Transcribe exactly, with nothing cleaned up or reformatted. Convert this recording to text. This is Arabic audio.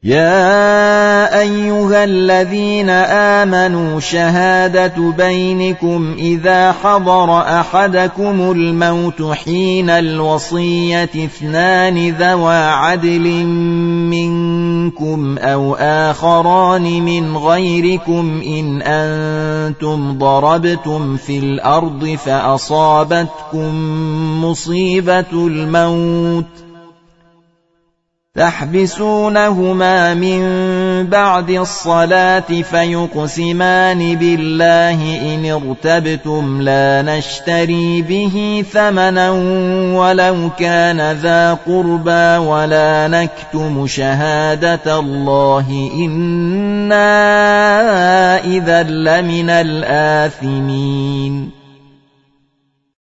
يا أيها الذين آمنوا شهادة بينكم إذا حضر أحدكم الموت حين الوصية اثنان ذوى عدل منكم أو آخران من غيركم إن أنتم ضربتم في الأرض فأصابتكم مصيبة الموت تحبسونهما من بعد الصلاة فيقسمان بالله إن ارتبتم لا نشتري به ثمنا ولو كان ذا قربى ولا نكتم شهادة الله إنا إذا لمن الآثمين.